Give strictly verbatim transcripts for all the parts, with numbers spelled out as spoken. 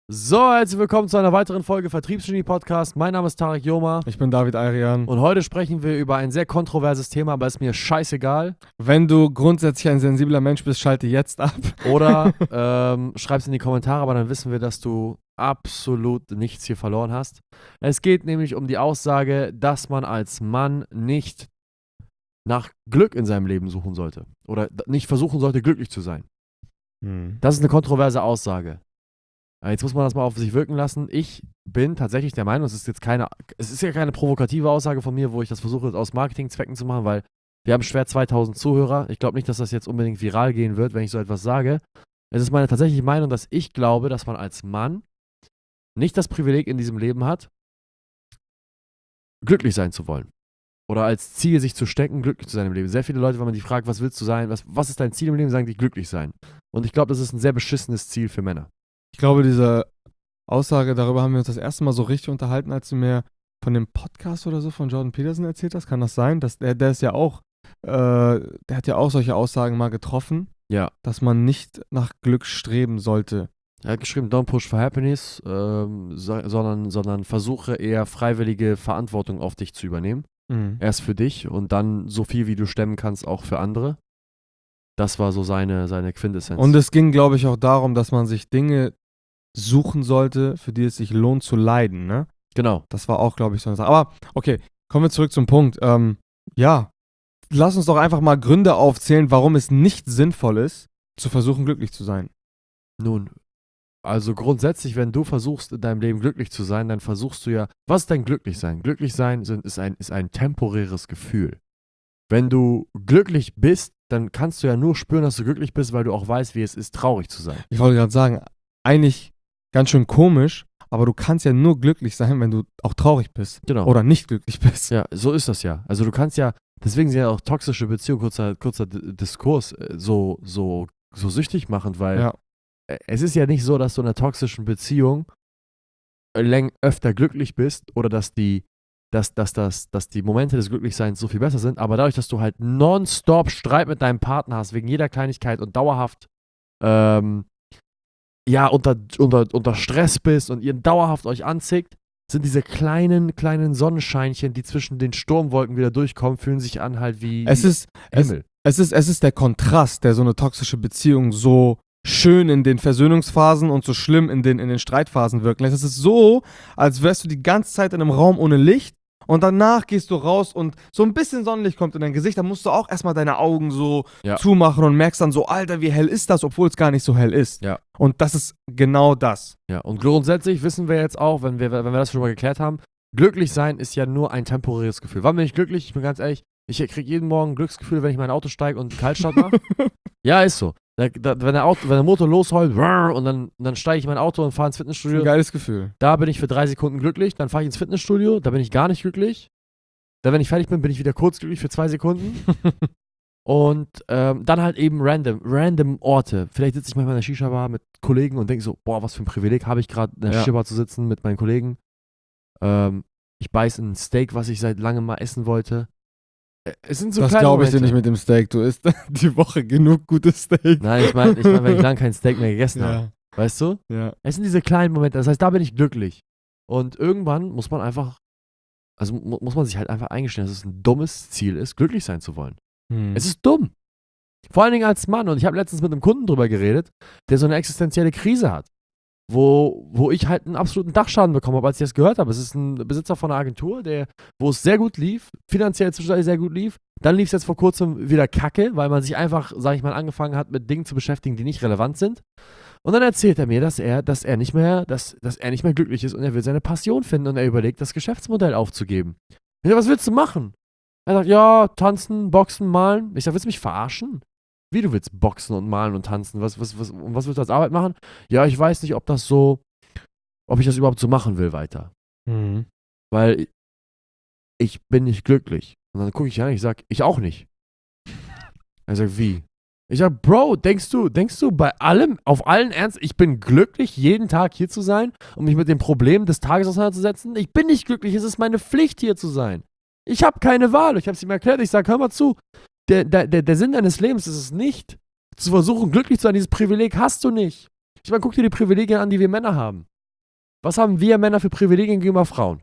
So, herzlich willkommen zu einer weiteren Folge Vertriebsgenie-Podcast. Mein Name ist Tarek Joma. Ich bin David Ayrian. Und heute sprechen wir über ein sehr kontroverses Thema, aber ist mir scheißegal. Wenn du grundsätzlich ein sensibler Mensch bist, schalte jetzt ab. Oder ähm, schreib es in die Kommentare, aber dann wissen wir, dass du absolut nichts hier verloren hast. Es geht nämlich um die Aussage, dass man als Mann nicht nach Glück in seinem Leben suchen sollte. Oder nicht versuchen sollte, glücklich zu sein. Hm. Das ist eine kontroverse Aussage. Jetzt muss man das mal auf sich wirken lassen. Ich bin tatsächlich der Meinung, es ist jetzt keine, es ist ja keine provokative Aussage von mir, wo ich das versuche aus Marketingzwecken zu machen, weil wir haben schwer zweitausend Zuhörer. Ich glaube nicht, dass das jetzt unbedingt viral gehen wird, wenn ich so etwas sage. Es ist meine tatsächliche Meinung, dass ich glaube, dass man als Mann nicht das Privileg in diesem Leben hat, glücklich sein zu wollen. Oder als Ziel sich zu stecken, glücklich zu sein im Leben. Sehr viele Leute, wenn man die fragt, was willst du sein, was, was ist dein Ziel im Leben, sagen die glücklich sein. Und ich glaube, das ist ein sehr beschissenes Ziel für Männer. Ich glaube, diese Aussage, darüber haben wir uns das erste Mal so richtig unterhalten, als du mir von dem Podcast oder so von Jordan Peterson erzählt hast. Kann das sein? Dass der, der ist ja auch, äh, der hat ja auch solche Aussagen mal getroffen, Ja. dass man nicht nach Glück streben sollte. Er hat geschrieben, don't push for happiness, ähm, so, sondern, sondern versuche eher freiwillige Verantwortung auf dich zu übernehmen. Mhm. Erst für dich und dann so viel, wie du stemmen kannst, auch für andere. Das war so seine, seine Quintessenz. Und es ging, glaube ich, auch darum, dass man sich Dinge suchen sollte, für die es sich lohnt zu leiden, ne? Genau. Das war auch, glaube ich, so eine Sache. Aber, okay, kommen wir zurück zum Punkt. Ähm, ja, lass uns doch einfach mal Gründe aufzählen, warum es nicht sinnvoll ist, zu versuchen, glücklich zu sein. Nun, also grundsätzlich, wenn du versuchst, in deinem Leben glücklich zu sein, dann versuchst du ja, was ist dein Glücklichsein? Glücklichsein sind, ist, ein, ist ein temporäres Gefühl. Wenn du glücklich bist, dann kannst du ja nur spüren, dass du glücklich bist, weil du auch weißt, wie es ist, traurig zu sein. Ich wollte gerade sagen, eigentlich ganz schön komisch, aber du kannst ja nur glücklich sein, wenn du auch traurig bist. Genau. Oder nicht glücklich bist. Ja, so ist das ja. Also du kannst ja, deswegen sind ja auch toxische Beziehungen, kurzer, kurzer D- Diskurs, äh, so, so, so süchtig machend, weil Ja. äh, es ist ja nicht so, dass du in einer toxischen Beziehung äh, läng öfter glücklich bist oder dass die, dass, dass, dass, dass die Momente des Glücklichseins so viel besser sind, aber dadurch, dass du halt nonstop Streit mit deinem Partner hast, wegen jeder Kleinigkeit und dauerhaft ähm, ja, unter, unter, unter Stress bist und ihr dauerhaft euch anzickt, sind diese kleinen, kleinen Sonnenscheinchen, die zwischen den Sturmwolken wieder durchkommen, fühlen sich an halt wie Es ist, es, Himmel. es, ist, es ist der Kontrast, der so eine toxische Beziehung so schön in den Versöhnungsphasen und so schlimm in den, in den Streitphasen wirken lässt. Es ist so, als wärst du die ganze Zeit in einem Raum ohne Licht und danach gehst du raus und so ein bisschen Sonnenlicht kommt in dein Gesicht, dann musst du auch erstmal deine Augen so Ja. zumachen und merkst dann so, Alter, wie hell ist das, obwohl es gar nicht so hell ist. Ja. Und das ist genau das. Ja, und grundsätzlich wissen wir jetzt auch, wenn wir, wenn wir das schon mal geklärt haben, glücklich sein ist ja nur ein temporäres Gefühl. Wann bin ich glücklich? Ich bin ganz ehrlich, ich kriege jeden Morgen ein Glücksgefühl, wenn ich mein Auto steige und einen Kaltstart mache. Ja, ist so. Da, da, wenn, der Auto, wenn der Motor losheult und dann, dann steige ich in mein Auto und fahre ins Ein Fitnessstudio, geiles Gefühl. da bin ich für drei Sekunden glücklich, dann fahre ich ins Fitnessstudio, da bin ich gar nicht glücklich. Dann, wenn ich fertig bin, bin ich wieder kurz glücklich für zwei Sekunden. Und ähm, dann halt eben random, random Orte. Vielleicht sitze ich manchmal in der Shisha-Bar mit Kollegen und denke so, boah, was für ein Privileg habe ich gerade, in der Ja. Shisha-Bar zu sitzen mit meinen Kollegen. Ähm, ich beiß in ein Steak, was ich seit langem mal essen wollte. Äh, Es sind so Das kleine glaube ich dir Momente. nicht mit dem Steak. Du isst die Woche genug gutes Steak. Nein, ich meine, ich mein, weil ich lange kein Steak mehr gegessen habe. Ja, Weißt du? ja. Es sind diese kleinen Momente. Das heißt, da bin ich glücklich. Und irgendwann muss man einfach, also mu muss man sich halt einfach eingestehen, dass es ein dummes Ziel ist, glücklich sein zu wollen. Hm. Es ist dumm. Vor allen Dingen als Mann. Und ich habe letztens mit einem Kunden drüber geredet, der so eine existenzielle Krise hat. Wo, wo ich halt einen absoluten Dachschaden bekommen habe, als ich das gehört habe. Es ist ein Besitzer von einer Agentur, der, wo es sehr gut lief, finanziell zwischendurch sehr gut lief. Dann lief es jetzt vor kurzem wieder kacke, weil man sich einfach, sag ich mal, angefangen hat, mit Dingen zu beschäftigen, die nicht relevant sind. Und dann erzählt er mir, dass er, dass er nicht mehr, dass, dass er nicht mehr glücklich ist und er will seine Passion finden und er überlegt, das Geschäftsmodell aufzugeben. Ich sag, was willst du machen? Er sagt, ja, tanzen, boxen, malen. Ich sag, willst du mich verarschen? Wie, du willst boxen und malen und tanzen? Was, was, was, und was willst du als Arbeit machen? Ja, ich weiß nicht, ob das so, ob ich das überhaupt so machen will weiter. Mhm. Weil ich bin nicht glücklich. Und dann gucke ich an, ich sag, ich auch nicht. Er sagt, wie? Ich sag, Bro, denkst du, denkst du bei allem, auf allen Ernst, ich bin glücklich, jeden Tag hier zu sein, um mich mit den Problemen des Tages auseinanderzusetzen? Ich bin nicht glücklich, es ist meine Pflicht, hier zu sein. Ich habe keine Wahl. Ich habe es ihm erklärt, ich sag, hör mal zu, der, der, der, der Sinn deines Lebens ist es nicht, zu versuchen, glücklich zu sein. Dieses Privileg hast du nicht. Ich meine, guck dir die Privilegien an, die wir Männer haben. Was haben wir Männer für Privilegien gegenüber Frauen?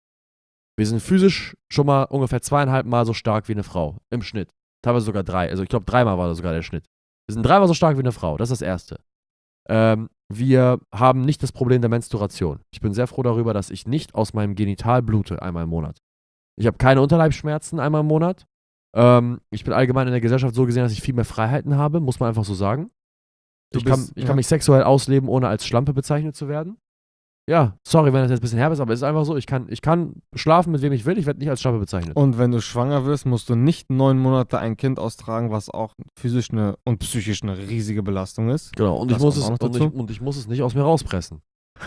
Wir sind physisch schon mal ungefähr zweieinhalb Mal so stark wie eine Frau. Im Schnitt. Teilweise sogar drei. Also ich glaube, dreimal war das sogar der Schnitt. Wir sind dreimal so stark wie eine Frau. Das ist das Erste. Ähm, wir haben nicht das Problem der Menstruation. Ich bin sehr froh darüber, dass ich nicht aus meinem Genital blute einmal im Monat. Ich habe keine Unterleibsschmerzen einmal im Monat. Ähm, ich bin allgemein in der Gesellschaft so gesehen, dass ich viel mehr Freiheiten habe, muss man einfach so sagen. Du Ich, bist, kann, ich ja. kann mich sexuell ausleben, ohne als Schlampe bezeichnet zu werden. Ja, sorry, wenn das jetzt ein bisschen herb ist, aber es ist einfach so, ich kann, ich kann schlafen, mit wem ich will, ich werde nicht als Schlampe bezeichnet. Und wenn du schwanger wirst, musst du nicht neun Monate ein Kind austragen, was auch physisch eine und psychisch eine riesige Belastung ist. Genau, und ich, Das muss kommt es, auch noch und, ich, dazu. und ich muss es nicht aus mir rauspressen.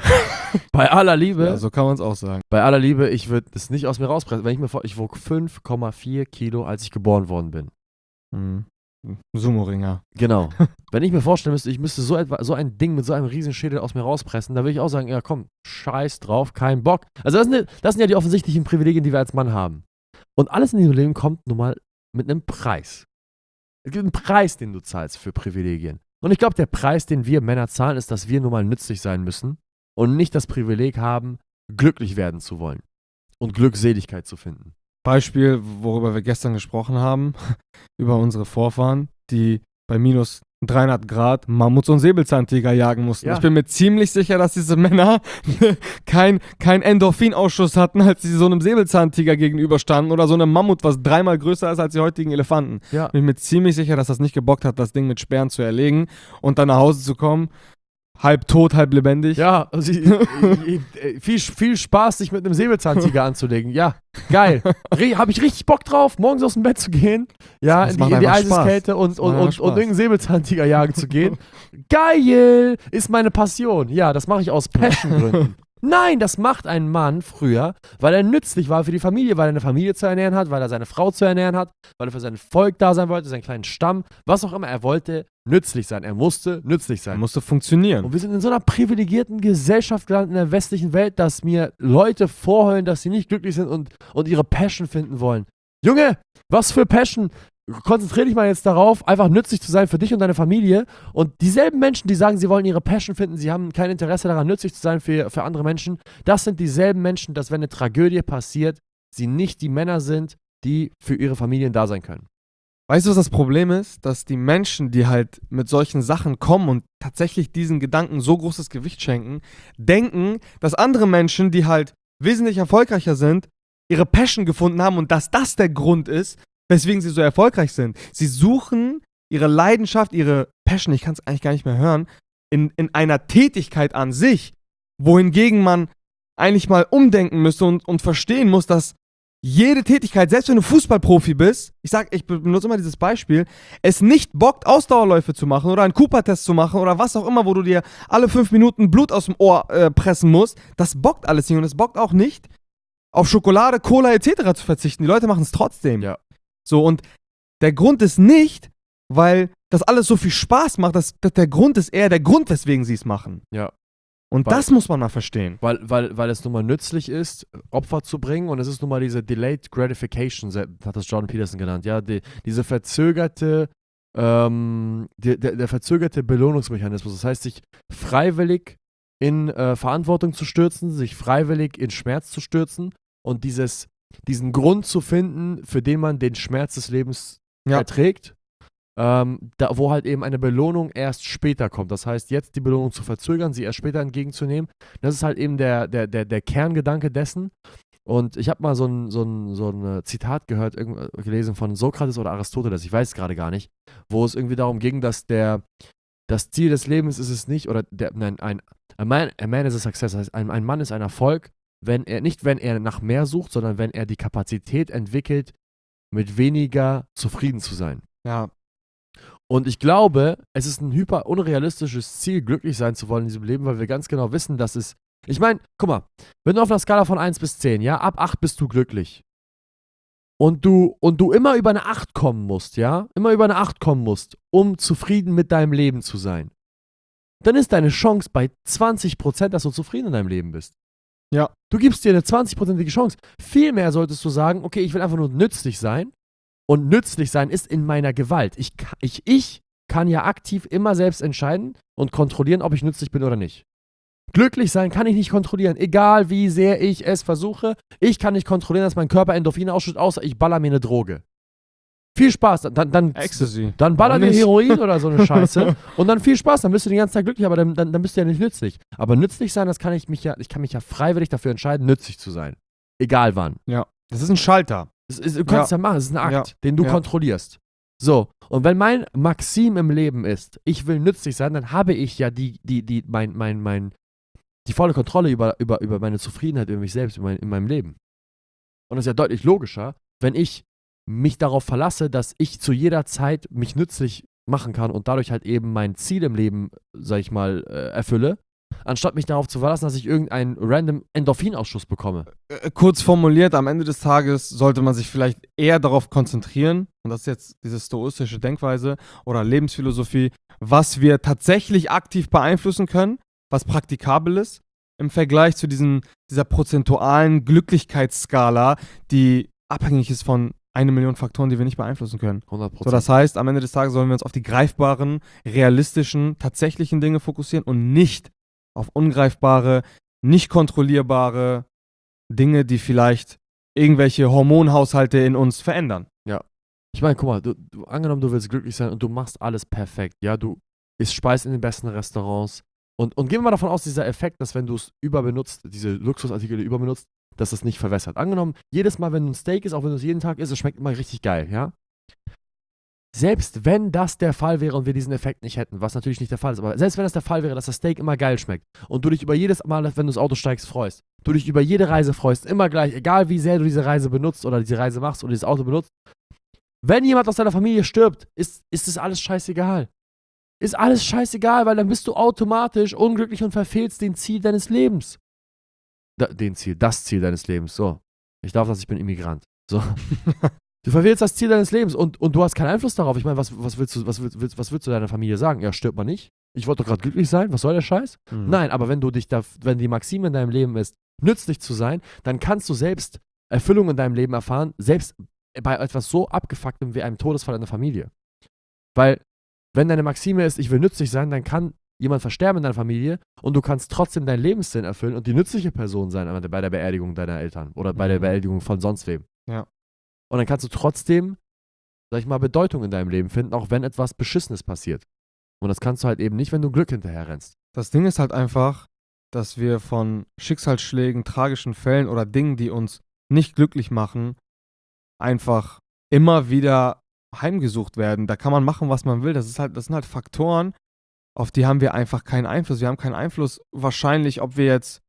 Bei aller Liebe, Ja, so kann man es auch sagen. bei aller Liebe, ich würde es nicht aus mir rauspressen. Wenn ich mir vor, ich wog fünf Komma vier Kilo, als ich geboren worden bin. Mhm. Sumo-Ringer. Genau. Wenn ich mir vorstellen müsste, ich müsste so, etwa, so ein Ding mit so einem riesen Schädel aus mir rauspressen, da würde ich auch sagen, ja komm, scheiß drauf, kein Bock. Also das sind, das sind ja die offensichtlichen Privilegien, die wir als Mann haben. Und alles in diesem Leben kommt nun mal mit einem Preis. Es gibt einen Preis, den du zahlst für Privilegien. Und ich glaube, der Preis, den wir Männer zahlen, ist, dass wir nun mal nützlich sein müssen und nicht das Privileg haben, glücklich werden zu wollen und Glückseligkeit zu finden. Beispiel, worüber wir gestern gesprochen haben, über unsere Vorfahren, die bei minus dreihundert Grad Mammuts und Säbelzahntiger jagen mussten. Ja. Ich bin mir ziemlich sicher, dass diese Männer kein, kein Endorphinausschuss hatten, als sie so einem Säbelzahntiger gegenüberstanden oder so einem Mammut, was dreimal größer ist als die heutigen Elefanten. Ja. Bin mir ziemlich sicher, dass das nicht gebockt hat, das Ding mit Speeren zu erlegen und dann nach Hause zu kommen, halb tot, halb lebendig. Ja, also ich, ich, ich, viel, viel Spaß, sich mit einem Säbelzahntiger anzulegen. Ja, geil. Re- Habe ich richtig Bock drauf, morgens aus dem Bett zu gehen, ja, Das in macht die, in die einfach Spaß. Eiseskälte und, Das und, macht und, einfach und Spaß. irgendeinen Säbelzahntiger jagen zu gehen. Geil! Ist meine Passion. Ja, das mache ich aus Passiongründen. Nein, das macht ein Mann früher, weil er nützlich war für die Familie, weil er eine Familie zu ernähren hat, weil er seine Frau zu ernähren hat, weil er für sein Volk da sein wollte, seinen kleinen Stamm, was auch immer. Er wollte nützlich sein. Er musste nützlich Er sein. musste funktionieren. Und wir sind in so einer privilegierten Gesellschaft gelandet in der westlichen Welt, dass mir Leute vorheulen, dass sie nicht glücklich sind und, und ihre Passion finden wollen. Junge, was für Passion? Konzentriere dich mal jetzt darauf, einfach nützlich zu sein für dich und deine Familie. Und dieselben Menschen, die sagen, sie wollen ihre Passion finden, sie haben kein Interesse daran, nützlich zu sein für, für andere Menschen, das sind dieselben Menschen, dass wenn eine Tragödie passiert, sie nicht die Männer sind, die für ihre Familien da sein können. Weißt du, was das Problem ist? Dass die Menschen, die halt mit solchen Sachen kommen und tatsächlich diesen Gedanken so großes Gewicht schenken, denken, dass andere Menschen, die halt wesentlich erfolgreicher sind, ihre Passion gefunden haben und dass das der Grund ist, weswegen sie so erfolgreich sind. Sie suchen ihre Leidenschaft, ihre Passion, ich kann es eigentlich gar nicht mehr hören, in, in einer Tätigkeit an sich, wohingegen man eigentlich mal umdenken müsste und, und verstehen muss, dass jede Tätigkeit, selbst wenn du Fußballprofi bist, ich sag, ich benutze immer dieses Beispiel, es nicht bockt, Ausdauerläufe zu machen oder einen Cooper-Test zu machen oder was auch immer, wo du dir alle fünf Minuten Blut aus dem Ohr äh, pressen musst, das bockt alles nicht und es bockt auch nicht, auf Schokolade, Cola et cetera zu verzichten. Die Leute machen es trotzdem. Ja. So, und der Grund ist nicht, weil das alles so viel Spaß macht, das, das, der Grund ist eher der Grund, weswegen sie es machen. Ja. Und Weil- das muss man mal verstehen. Weil, weil, weil es nun mal nützlich ist, Opfer zu bringen und es ist nun mal diese Delayed Gratification, se- hat das Jordan Peterson genannt, ja, die, diese verzögerte, ähm, die, der, der verzögerte Belohnungsmechanismus. Das heißt, sich freiwillig in äh, Verantwortung zu stürzen, sich freiwillig in Schmerz zu stürzen und dieses, diesen Grund zu finden, für den man den Schmerz des Lebens Ja. erträgt. Ähm, da, wo halt eben eine Belohnung erst später kommt. Das heißt, jetzt die Belohnung zu verzögern, sie erst später entgegenzunehmen. Das ist halt eben der, der, der, der Kerngedanke dessen. Und ich habe mal so ein, so ein, so ein Zitat gehört, irgend- gelesen von Sokrates oder Aristoteles, ich weiß es gerade gar nicht, wo es irgendwie darum ging, dass der, das Ziel des Lebens ist es nicht, oder der, nein, ein, a man, a man is a success, das heißt, ein, ein Mann ist ein Erfolg, wenn er, nicht wenn er nach mehr sucht, sondern wenn er die Kapazität entwickelt, mit weniger zufrieden zu sein. Ja. Und ich glaube, es ist ein hyper unrealistisches Ziel, glücklich sein zu wollen in diesem Leben, weil wir ganz genau wissen, dass es. Ich meine, guck mal, wenn du auf einer Skala von eins bis zehn, ja, ab acht bist du glücklich. Und du, und du immer über eine acht kommen musst, ja, immer über eine acht kommen musst, um zufrieden mit deinem Leben zu sein. Dann ist deine Chance bei zwanzig Prozent, dass du zufrieden in deinem Leben bist. Ja. Du gibst dir eine zwanzig-prozentige Chance. Vielmehr solltest du sagen, okay, ich will einfach nur nützlich sein. Und nützlich sein ist in meiner Gewalt. Ich, ka- ich, ich kann ja aktiv immer selbst entscheiden und kontrollieren, ob ich nützlich bin oder nicht. Glücklich sein kann ich nicht kontrollieren, egal wie sehr ich es versuche. Ich kann nicht kontrollieren, dass mein Körper Endorphine ausschüttet, außer ich baller mir eine Droge. Viel Spaß, dann, dann, Ecstasy. dann baller Warum dir nicht? Heroin oder so eine Scheiße und dann viel Spaß, dann bist du den ganzen Tag glücklich, aber dann, dann, dann bist du ja nicht nützlich. Aber nützlich sein, das kann ich mich ja, ich kann mich ja freiwillig dafür entscheiden, nützlich zu sein. Egal wann. Ja. Das ist ein Schalter. Es ist, du kannst ja, Ja. machen, es ist ein Akt, Ja. den du Ja. kontrollierst. So, und wenn mein Maxim im Leben ist, ich will nützlich sein, dann habe ich ja die, die, die, mein, mein, mein, die volle Kontrolle über, über, über meine Zufriedenheit, über mich selbst, über mein, in meinem Leben. Und das ist ja deutlich logischer, wenn ich mich darauf verlasse, dass ich zu jeder Zeit mich nützlich machen kann und dadurch halt eben mein Ziel im Leben, sag ich mal, äh, erfülle, anstatt mich darauf zu verlassen, dass ich irgendeinen random Endorphinausschuss bekomme. Äh, kurz formuliert, am Ende des Tages sollte man sich vielleicht eher darauf konzentrieren, und das ist jetzt diese stoistische Denkweise oder Lebensphilosophie, was wir tatsächlich aktiv beeinflussen können, was praktikabel ist, im Vergleich zu diesen, dieser prozentualen Glücklichkeitsskala, die abhängig ist von eine Million Faktoren, die wir nicht beeinflussen können. hundert So, Prozent. das heißt, am Ende des Tages sollen wir uns auf die greifbaren, realistischen, tatsächlichen Dinge fokussieren und nicht auf ungreifbare, nicht kontrollierbare Dinge, die vielleicht irgendwelche Hormonhaushalte in uns verändern. Ich meine, guck mal, du, du, angenommen, du willst glücklich sein und du machst alles perfekt, ja, du isst Speis in den besten Restaurants und, und gehen wir mal davon aus, dieser Effekt, dass wenn du es überbenutzt, diese Luxusartikel überbenutzt, dass es nicht verwässert. Angenommen, jedes Mal, wenn du ein Steak isst, auch wenn du es jeden Tag isst, es schmeckt immer richtig geil, ja. Selbst wenn das der Fall wäre und wir diesen Effekt nicht hätten, was natürlich nicht der Fall ist, aber selbst wenn das der Fall wäre, dass das Steak immer geil schmeckt und du dich über jedes Mal, wenn du ins Auto steigst, freust, du dich über jede Reise freust, immer gleich, egal wie sehr du diese Reise benutzt oder diese Reise machst oder dieses Auto benutzt, wenn jemand aus deiner Familie stirbt, ist, ist es alles scheißegal. Ist alles scheißegal, weil dann bist du automatisch unglücklich und verfehlst den Ziel deines Lebens. Da, den Ziel, das Ziel deines Lebens, so. Ich darf das, ich bin Immigrant. So. Du verfehlst das Ziel deines Lebens und, und du hast keinen Einfluss darauf. Ich meine, was, was, willst du, was, willst, was willst du deiner Familie sagen? Ja, stirbt man nicht. Ich wollte doch gerade glücklich sein. Was soll der Scheiß? Mhm. Nein, aber wenn du dich da, wenn die Maxime in deinem Leben ist, nützlich zu sein, dann kannst du selbst Erfüllung in deinem Leben erfahren, selbst bei etwas so abgefucktem wie einem Todesfall in der Familie. Weil, wenn deine Maxime ist, ich will nützlich sein, dann kann jemand versterben in deiner Familie und du kannst trotzdem deinen Lebenssinn erfüllen und die nützliche Person sein bei der Beerdigung deiner Eltern oder bei der Mhm. Beerdigung von sonst wem. Ja. Und dann kannst du trotzdem, sag ich mal, Bedeutung in deinem Leben finden, auch wenn etwas Beschissenes passiert. Und das kannst du halt eben nicht, wenn du Glück hinterher rennst. Das Ding ist halt einfach, dass wir von Schicksalsschlägen, tragischen Fällen oder Dingen, die uns nicht glücklich machen, einfach immer wieder heimgesucht werden. Da kann man machen, was man will. Das ist halt, das sind halt Faktoren, auf die haben wir einfach keinen Einfluss. Wir haben keinen Einfluss wahrscheinlich, ob wir jetzt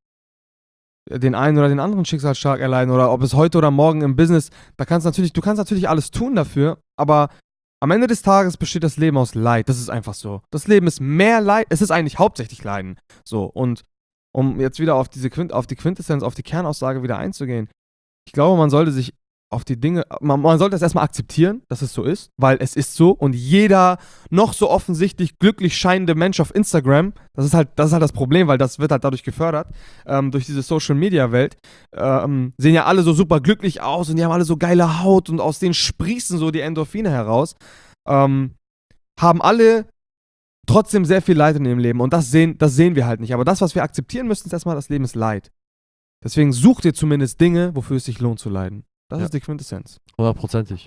den einen oder den anderen Schicksalsschlag erleiden oder ob es heute oder morgen im Business, da kannst natürlich, du kannst natürlich alles tun dafür, aber am Ende des Tages besteht das Leben aus Leid. Das ist einfach so. Das Leben ist mehr Leid, es ist eigentlich hauptsächlich Leiden. So, und um jetzt wieder auf diese Quint, auf die Quintessenz, auf die Kernaussage wieder einzugehen, ich glaube, man sollte sich auf die Dinge, man, man sollte es erstmal akzeptieren, dass es so ist, weil es ist so und jeder noch so offensichtlich glücklich scheinende Mensch auf Instagram, das ist halt das, ist halt das Problem, weil das wird halt dadurch gefördert, ähm, durch diese Social-Media-Welt, ähm, sehen ja alle so super glücklich aus und die haben alle so geile Haut und aus denen sprießen so die Endorphine heraus, ähm, haben alle trotzdem sehr viel Leid in ihrem Leben und das sehen, das sehen wir halt nicht, aber das, was wir akzeptieren müssen, ist erstmal, das Leben ist Leid. Deswegen such dir zumindest Dinge, wofür es sich lohnt zu leiden. Das Ja. ist die Quintessenz. Hundertprozentig.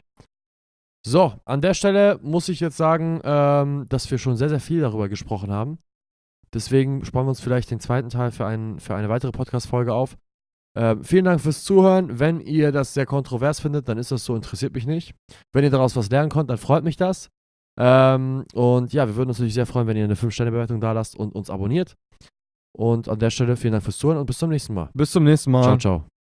So, an der Stelle muss ich jetzt sagen, ähm, dass wir schon sehr, sehr viel darüber gesprochen haben. Deswegen sparen wir uns vielleicht den zweiten Teil für, ein, für eine weitere Podcast-Folge auf. Ähm, vielen Dank fürs Zuhören. Wenn ihr das sehr kontrovers findet, dann ist das so, interessiert mich nicht. Wenn ihr daraus was lernen könnt, dann freut mich das. Ähm, und ja, wir würden uns natürlich sehr freuen, wenn ihr eine fünf Sterne Bewertung da lasst und uns abonniert. Und an der Stelle vielen Dank fürs Zuhören und bis zum nächsten Mal. Bis zum nächsten Mal. Ciao, ciao.